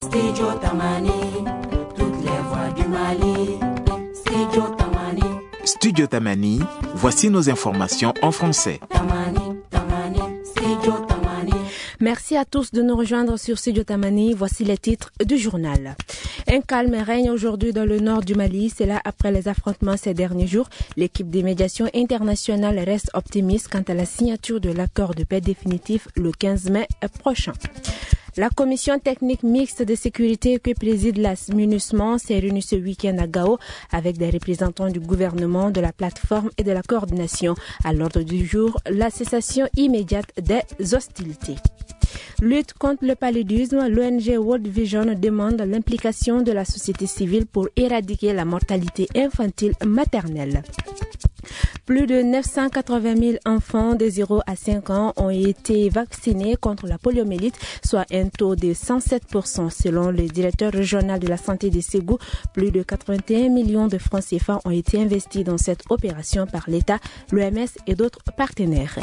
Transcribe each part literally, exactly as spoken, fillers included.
Studio Tamani, toutes les voix du Mali. Studio Tamani. Studio Tamani, voici nos informations en français. Tamani, Tamani, Studio Tamani. Merci à tous de nous rejoindre sur Studio Tamani. Voici les titres du journal. Un calme règne aujourd'hui dans le nord du Mali. C'est là après les affrontements ces derniers jours. L'équipe des médiations internationales reste optimiste quant à la signature de l'accord de paix définitif le quinze mai prochain. La commission technique mixte de sécurité que préside la MINUSMA s'est réunie ce week-end à Gao avec des représentants du gouvernement, de la plateforme et de la coordination. À l'ordre du jour, la cessation immédiate des hostilités. Lutte contre le paludisme, l'O N G World Vision demande l'implication de la société civile pour éradiquer la mortalité infantile maternelle. Plus de neuf cent quatre-vingt mille enfants de zéro à cinq ans ont été vaccinés contre la poliomyélite, soit un taux de cent sept pour cent selon le directeur régional de la santé de Ségou. Plus de quatre-vingt-un millions de francs C F A ont été investis dans cette opération par l'État, l'O M S et d'autres partenaires.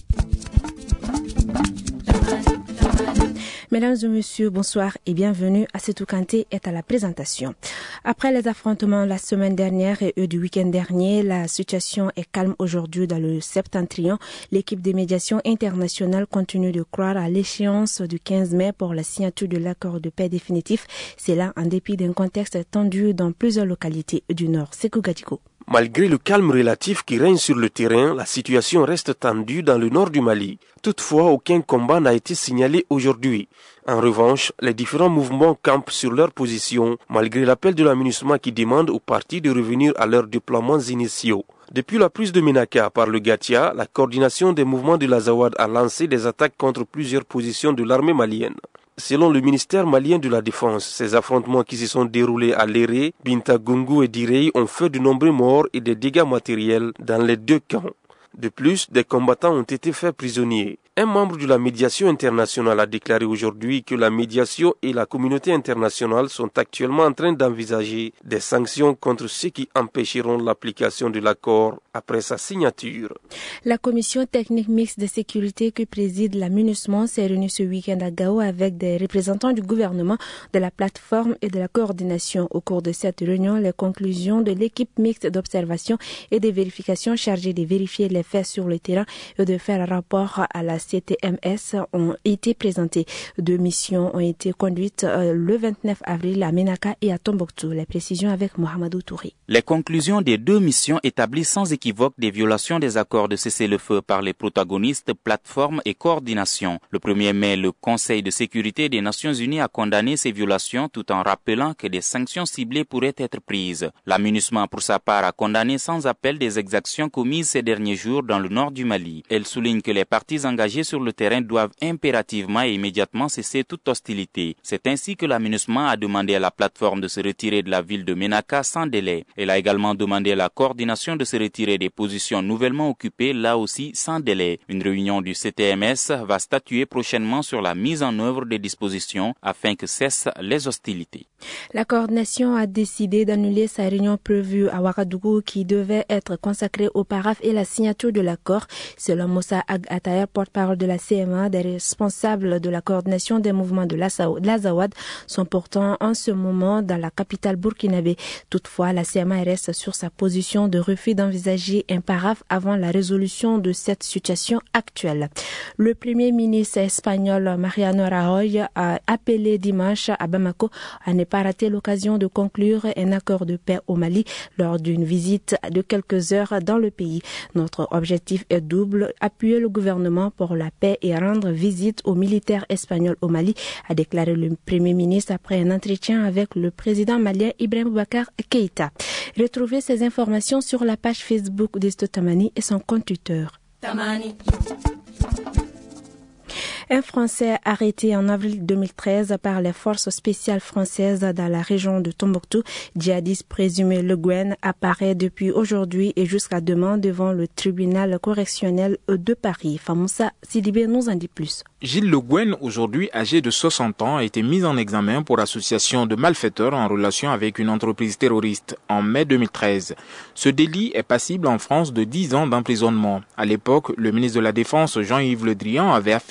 Mesdames et messieurs, bonsoir et bienvenue. Assetou Kanté est à la présentation. Après les affrontements la semaine dernière et eux du week-end dernier, la situation est calme aujourd'hui dans le septentrion. L'équipe des médiations internationales continue de croire à l'échéance du quinze mai pour la signature de l'accord de paix définitif. C'est là en dépit d'un contexte tendu dans plusieurs localités du Nord. Sekou Gadiko. Malgré le calme relatif qui règne sur le terrain, la situation reste tendue dans le nord du Mali. Toutefois, aucun combat n'a été signalé aujourd'hui. En revanche, les différents mouvements campent sur leur position, malgré l'appel de la MINUSMA qui demande aux partis de revenir à leurs déploiements initiaux. Depuis la prise de Ménaka par le Gatia, la coordination des mouvements de l'Azawad a lancé des attaques contre plusieurs positions de l'armée malienne. Selon le ministère malien de la Défense, ces affrontements qui se sont déroulés à Léré, Binta Gungu et Direi ont fait de nombreux morts et des dégâts matériels dans les deux camps. De plus, des combattants ont été faits prisonniers. Un membre de la médiation internationale a déclaré aujourd'hui que la médiation et la communauté internationale sont actuellement en train d'envisager des sanctions contre ceux qui empêcheront l'application de l'accord après sa signature. La commission technique mixte de sécurité que préside la MINUSMA s'est réunie ce week-end à Gao avec des représentants du gouvernement, de la plateforme et de la coordination. Au cours de cette réunion, les conclusions de l'équipe mixte d'observation et de vérification chargée de vérifier les faits sur le terrain et de faire rapport à la C T M S ont été présentées. Deux missions ont été conduites euh, le vingt-neuf avril à Ménaka et à Tombouctou. Les précisions avec Mohamedou Touré. Les conclusions des deux missions établissent sans équivoque des violations des accords de cessez-le-feu par les protagonistes, plateformes et coordination. Le premier mai, le Conseil de sécurité des Nations Unies a condamné ces violations tout en rappelant que des sanctions ciblées pourraient être prises. La MINUSMA, pour sa part, a condamné sans appel des exactions commises ces derniers jours dans le nord du Mali. Elle souligne que les parties engagées sur le terrain doivent impérativement et immédiatement cesser toute hostilité. C'est ainsi que la MINUSMA a demandé à la plateforme de se retirer de la ville de Ménaka sans délai. Elle a également demandé à la coordination de se retirer des positions nouvellement occupées, là aussi sans délai. Une réunion du C T M S va statuer prochainement sur la mise en œuvre des dispositions afin que cessent les hostilités. La coordination a décidé d'annuler sa réunion prévue à Ouagadougou qui devait être consacrée au paraphe et la signature de l'accord. Selon Moussa Ag Atayer, porte-parole de la C M A, des responsables de la coordination des mouvements de l'Azawad sont pourtant en ce moment dans la capitale burkinabé. Toutefois, la C M A reste sur sa position de refus d'envisager un paraphe avant la résolution de cette situation actuelle. Le premier ministre espagnol Mariano Rajoy a appelé dimanche à Bamako à ne pas rater l'occasion de conclure un accord de paix au Mali lors d'une visite de quelques heures dans le pays. Notre objectif est double, appuyer le gouvernement pour la paix et rendre visite aux militaires espagnols au Mali, a déclaré le Premier ministre après un entretien avec le président malien Ibrahim Boubacar Keïta. Retrouvez ces informations sur la page Facebook de Studio Tamani et son compte Twitter. Tamani. Un Français arrêté en avril deux mille treize par les forces spéciales françaises dans la région de Tombouctou, djihadiste présumé Le Guen, apparaît depuis aujourd'hui et jusqu'à demain devant le tribunal correctionnel de Paris. Famoussa Sidibé nous en dit plus. Gilles Le Guen, aujourd'hui âgé de soixante ans, a été mis en examen pour association de malfaiteurs en relation avec une entreprise terroriste en mai deux mille treize. Ce délit est passible en France de dix ans d'emprisonnement. À l'époque, le ministre de la Défense Jean-Yves Le Drian avait affirmé que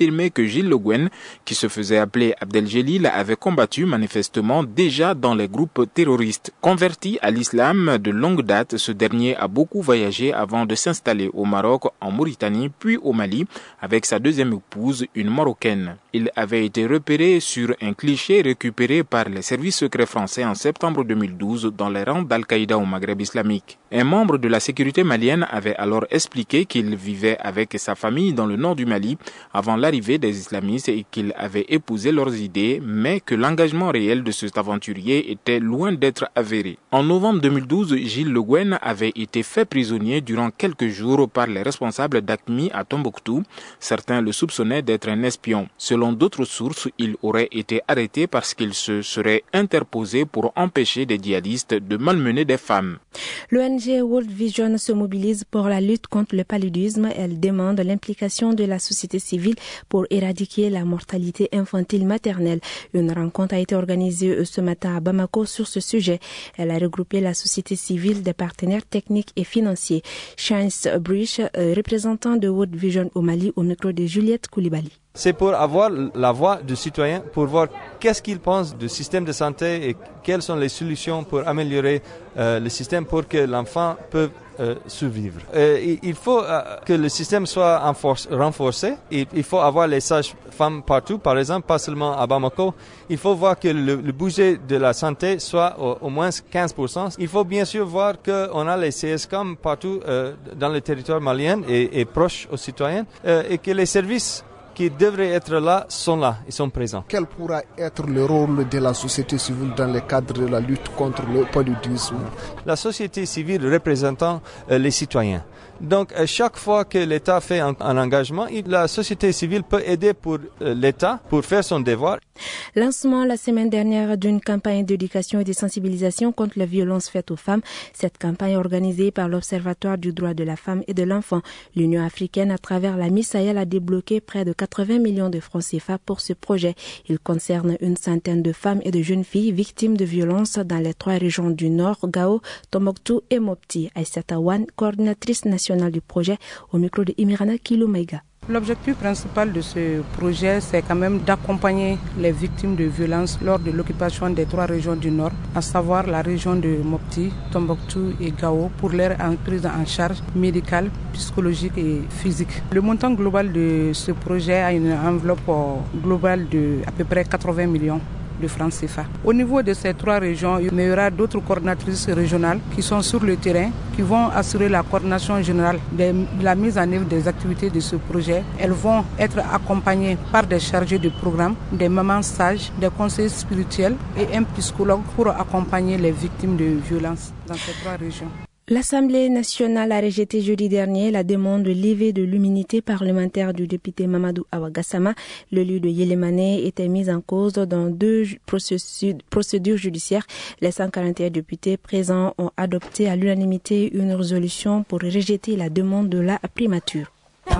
Gilles Le Guen, qui se faisait appeler Abdeljelil, avait combattu manifestement déjà dans les groupes terroristes. Converti à l'islam de longue date, ce dernier a beaucoup voyagé avant de s'installer au Maroc, en Mauritanie, puis au Mali, avec sa deuxième épouse, une Marocaine. Il avait été repéré sur un cliché récupéré par les services secrets français en septembre deux mille douze dans les rangs d'Al-Qaïda au Maghreb islamique. Un membre de la sécurité malienne avait alors expliqué qu'il vivait avec sa famille dans le nord du Mali avant l'arrivée des islamistes et qu'il avait épousé leurs idées, mais que l'engagement réel de cet aventurier était loin d'être avéré. En novembre deux mille douze, Gilles Le Guen avait été fait prisonnier durant quelques jours par les responsables d'A Q M I à Tombouctou. Certains le soupçonnaient d'être un espion. Selon d'autres sources, il aurait été arrêté parce qu'il se serait interposé pour empêcher des djihadistes de malmener des femmes. L'O N G World Vision se mobilise pour la lutte contre le paludisme. Elle demande l'implication de la société civile pour éradiquer la mortalité infantile maternelle. Une rencontre a été organisée ce matin à Bamako sur ce sujet. Elle a regroupé la société civile, des partenaires techniques et financiers. Chance Brish, représentant de World Vision au Mali, au micro de Juliette Koulibaly. C'est pour avoir la voix du citoyen, pour voir qu'est-ce qu'il pense du système de santé et quelles sont les solutions pour améliorer euh, le système pour que l'enfant puisse euh, survivre. Euh, il faut euh, que le système soit renforcé. Il, il faut avoir les sages-femmes partout, par exemple, pas seulement à Bamako. Il faut voir que le, le budget de la santé soit au, au moins quinze pour cent. Il faut bien sûr voir qu'on a les C S C O M partout euh, dans le territoire malien et, et proches aux citoyens euh, et que les services qui devraient être là sont là, ils sont présents. Quel pourra être le rôle de la société civile dans le cadre de la lutte contre le paludisme? La société civile représentant euh, les citoyens. Donc, à chaque fois que l'État fait un, un engagement, la société civile peut aider pour euh, l'État pour faire son devoir. Lancement la semaine dernière d'une campagne d'éducation et de sensibilisation contre les violences faites aux femmes. Cette campagne est organisée par l'Observatoire du droit de la femme et de l'enfant. L'Union africaine, à travers la Miss Sahel, a débloqué près de quatre-vingts millions de francs C F A pour ce projet. Il concerne une centaine de femmes et de jeunes filles victimes de violences dans les trois régions du Nord, Gao, Tombouctou et Mopti. Aïssata Wan, coordinatrice nationale du projet, au micro de Imirana Kiloumaïga. L'objectif principal de ce projet, c'est quand même d'accompagner les victimes de violences lors de l'occupation des trois régions du Nord, à savoir la région de Mopti, Tombouctou et Gao, pour leur prise en charge médicale, psychologique et physique. Le montant global de ce projet a une enveloppe globale de à peu près quatre-vingts millions de francs C F A. Au niveau de ces trois régions, il y aura d'autres coordinatrices régionales qui sont sur le terrain, qui vont assurer la coordination générale de la mise en œuvre des activités de ce projet. Elles vont être accompagnées par des chargés de programme, des mamans sages, des conseillers spirituels et un psychologue pour accompagner les victimes de violences dans ces trois régions. L'Assemblée nationale a rejeté jeudi dernier la demande de levée de l'immunité parlementaire du député Mamadou Awagassama. Le lieu de Yélémané était mis en cause dans deux procédures judiciaires. Les cent quarante et un députés présents ont adopté à l'unanimité une résolution pour rejeter la demande de la primature.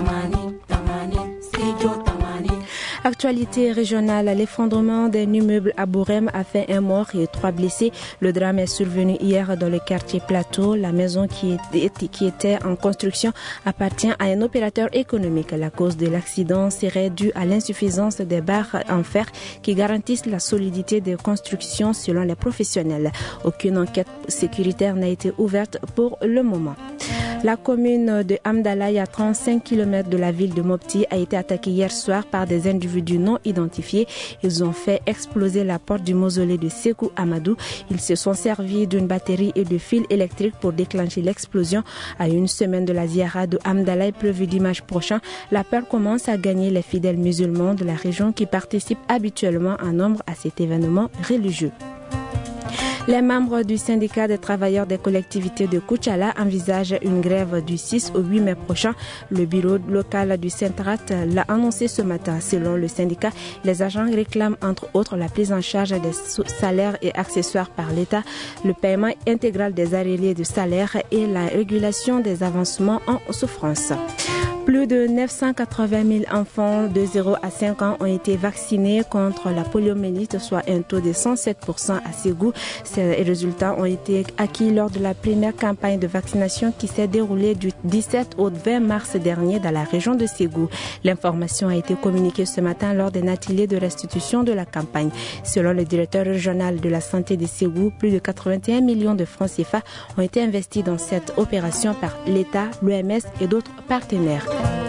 Actualité régionale, l'effondrement d'un immeuble à Bourem a fait un mort et trois blessés. Le drame est survenu hier dans le quartier Plateau. La maison qui était, qui était en construction appartient à un opérateur économique. La cause de l'accident serait due à l'insuffisance des barres en fer qui garantissent la solidité des constructions selon les professionnels. Aucune enquête sécuritaire n'a été ouverte pour le moment. La commune de Amdalaï, à trente-cinq kilomètres de la ville de Mopti, a été attaquée hier soir par des individus non identifiés. Ils ont fait exploser la porte du mausolée de Sekou Amadou. Ils se sont servis d'une batterie et de fils électriques pour déclencher l'explosion. À une semaine de la ziara de Amdalaï prévue dimanche prochain, la peur commence à gagner les fidèles musulmans de la région qui participent habituellement en nombre à cet événement religieux. Les membres du syndicat des travailleurs des collectivités de Koutchala envisagent une grève du six au huit mai prochain. Le bureau local du Centrat l'a annoncé ce matin. Selon le syndicat, les agents réclament entre autres la prise en charge des salaires et accessoires par l'État, le paiement intégral des arriérés de salaire et la régulation des avancements en souffrance. Plus de neuf cent quatre-vingt mille enfants de zéro à cinq ans ont été vaccinés contre la poliomyélite, soit un taux de cent sept pour cent à Ségou. Ces résultats ont été acquis lors de la première campagne de vaccination qui s'est déroulée du dix-sept au vingt mars dernier dans la région de Ségou. L'information a été communiquée ce matin lors d'un atelier de restitution de la campagne. Selon le directeur régional de la santé de Ségou, plus de quatre-vingt-un millions de francs C F A ont été investis dans cette opération par l'État, l'O M S et d'autres partenaires.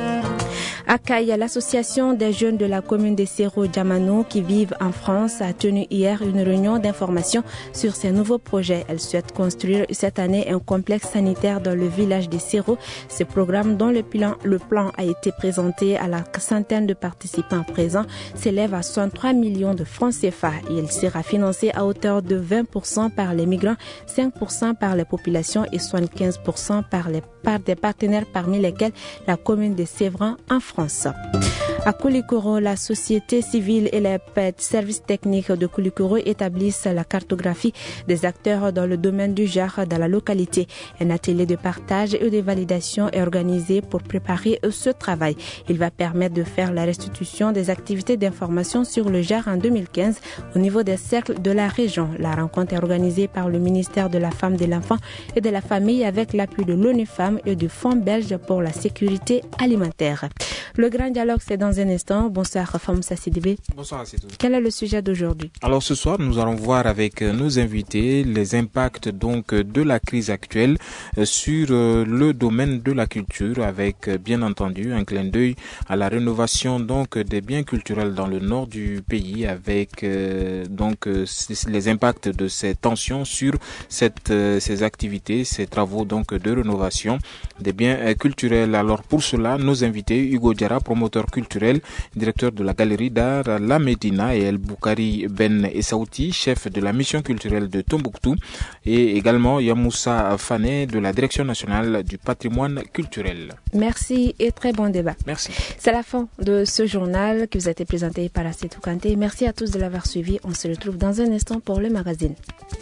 À Caille, l'association des jeunes de la commune de Sero-Diamano qui vivent en France a tenu hier une réunion d'information sur ses nouveaux projets. Elle souhaite construire cette année un complexe sanitaire dans le village de Sero. Ce programme, dont le plan, le plan a été présenté à la centaine de participants présents, s'élève à soixante-trois millions de francs C F A et il sera financé à hauteur de vingt pour cent par les migrants, cinq pour cent par les populations et soixante-quinze pour cent par, les, par des partenaires parmi lesquels la commune de Sévran en France. À Koulikoro, la société civile et les services techniques de Koulikoro établissent la cartographie des acteurs dans le domaine du genre dans la localité. Un atelier de partage et de validation est organisé pour préparer ce travail. Il va permettre de faire la restitution des activités d'information sur le genre en deux mille quinze au niveau des cercles de la région. La rencontre est organisée par le ministère de la Femme, de l'Enfant et de la Famille avec l'appui de l'ONU Femmes et du Fonds belge pour la sécurité alimentaire. Le grand dialogue, c'est dans un instant. Bonsoir, Famoussa Sidibé. Bonsoir, Assidou. Quel est le sujet d'aujourd'hui? Alors, ce soir, nous allons voir avec nos invités les impacts donc de la crise actuelle sur le domaine de la culture, avec bien entendu un clin d'œil à la rénovation donc des biens culturels dans le nord du pays, avec euh, donc les impacts de ces tensions sur cette ces activités, ces travaux donc de rénovation des biens culturels. Alors, pour cela, nos invités, Hugo Diarra, promoteur culturel, directeur de la galerie d'art La Médina, et El Boukari Ben Essaouti, chef de la mission culturelle de Tombouctou, et également Yamoussa Fane de la direction nationale du patrimoine culturel. Merci et très bon débat. Merci. C'est la fin de ce journal qui vous a été présenté par Assetou Kanté. Merci à tous de l'avoir suivi. On se retrouve dans un instant pour le magazine.